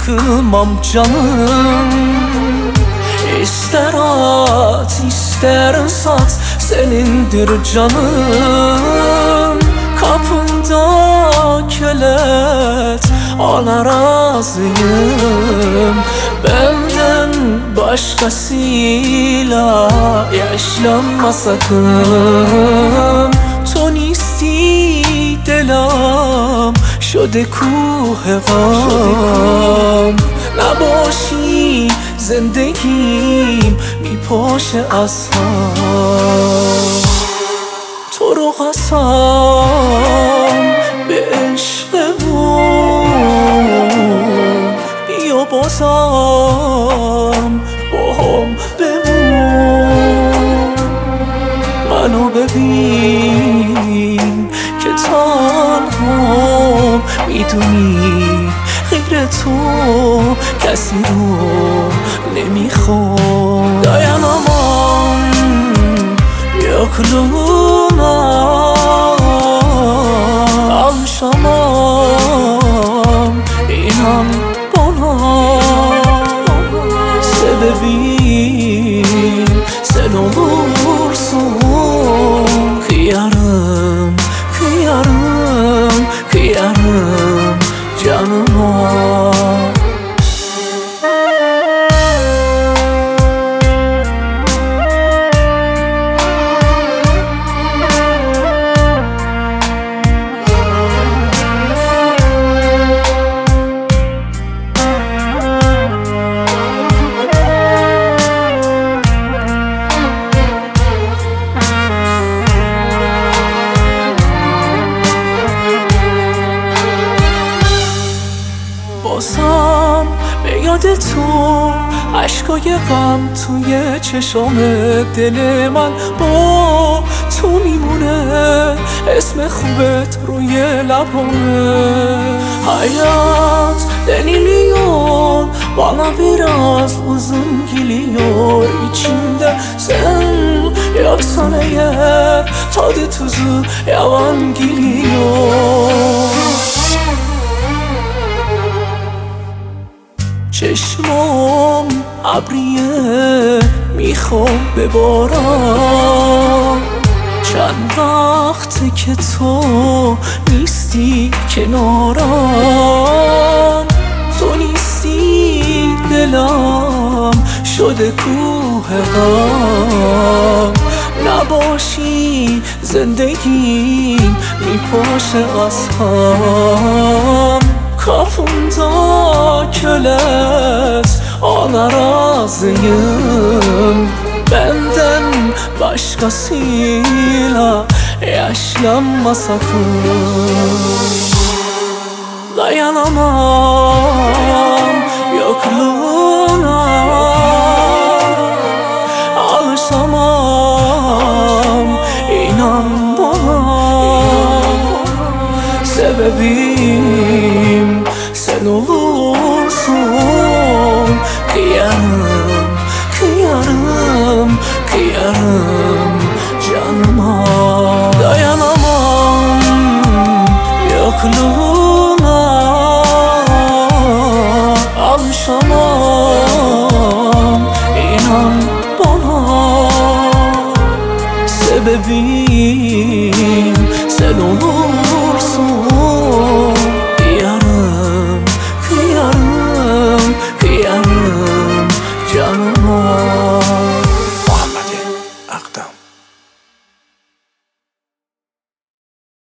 yıkılmam canım. İster at ister sat senindir canım. Kapında kölet ona razıyım. Benden başkasıyla yaşlanma sakın. To نیستی دلم شده کوه غم. نباشی زندگیم میپاشه از هم. تو رو قسم به عشقمون بیا بازم با هم بمون. منو ببین که تنهام میدونی غیر تو کسی رو نمیخوام. dayanamam yokluğuna alışamam inan bana. Sebebim sen olursun. Kıyarım, kıyarım, kıyarım canıma. بازم به یاد تو عشقای غم توی چشام دل من با تو میمونه. اسم خوبت روی لبامه. Hayat deniliyor bana biraz uzun geliyor. İçimde sen yoksan eğer tadı tuzu yavan geliyor. چشمام ابریه میخوام ببارم. چند وقته که تو نیستی کنارم. تو نیستی دلم شده کوه غم. نباشی زندگیم میپاشه از هم. Kapımda kölet ona razıyım. Benden başkasıyla yaşlanma sakın. Dayanamam yokluğuna alışamam inan bana. Sebebim sen olursun. Kıyarım, kıyarım, kıyarım canıma. Dayanamam yokluğuna alışamam inan bana. Sebebim